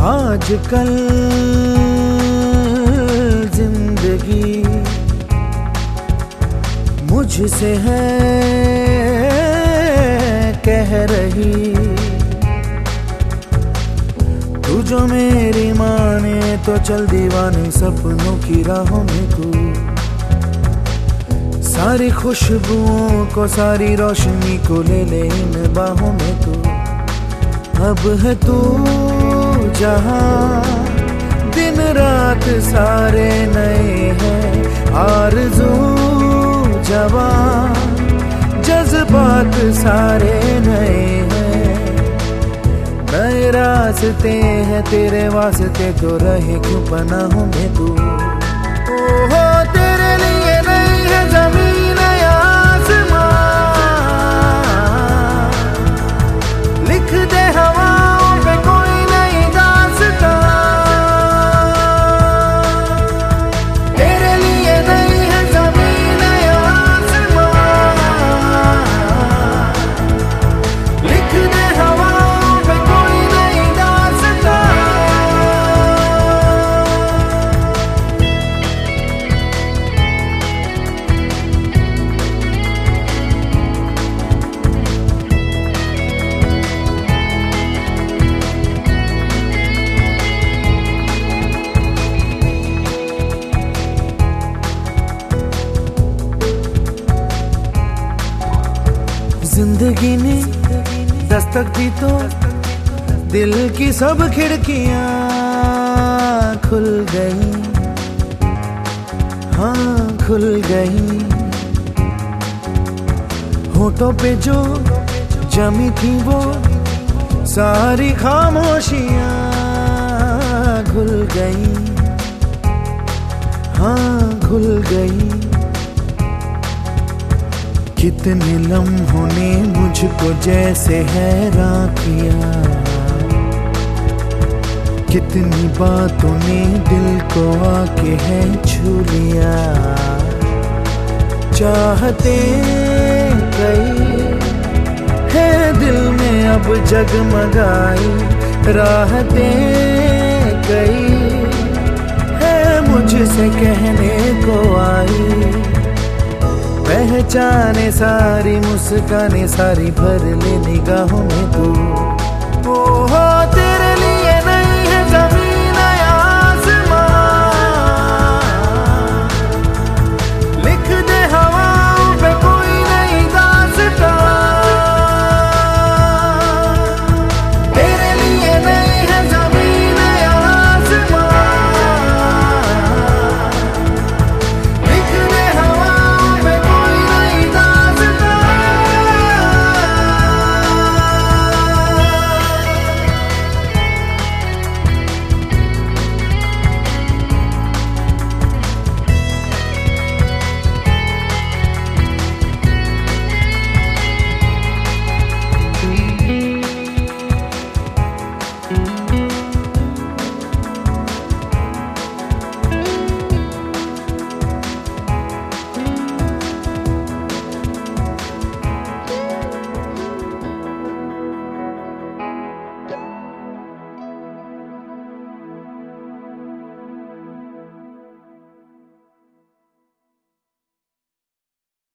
आजकल जिंदगी मुझसे है कह रही, तू जो मेरी माने तो चल दीवानी सपनों की राहों में तू। सारी खुशबुओं को सारी रोशनी को ले ले इन बाहों में तू। अब है तू जहां दिन रात सारे नए हैं, आरज़ू जवां जज्बात सारे नए हैं। नए रास्ते हैं तेरे वास्ते तो रहे क्यों पनाहों में तू। ओहो तेरे लिए नहीं है जमीन या आसमां, लिख दे हवाओं पे कोई नई दास्तां। तेरे लिए नहीं है जमीन या आसमां, लिख दे हवाओं पे कोई नई दास्तां। जिंदगी ने दस्तक दी तो दिल की सब खिड़कियां खुल गई, हाँ खुल गई। होठों पे जो जमी थी वो सारी खामोशियां खुल गई, हाँ खुल गई। कितने लम्हों ने मुझको जैसे हैरान किया, कितनी बातों ने दिल को आके है छू लिया। चाहते कई है दिल में अब जगमगाई, राहतें कई है मुझसे कहने को आई। पहचाने सारी मुस्काने सारी भर ले निगाहों में तू।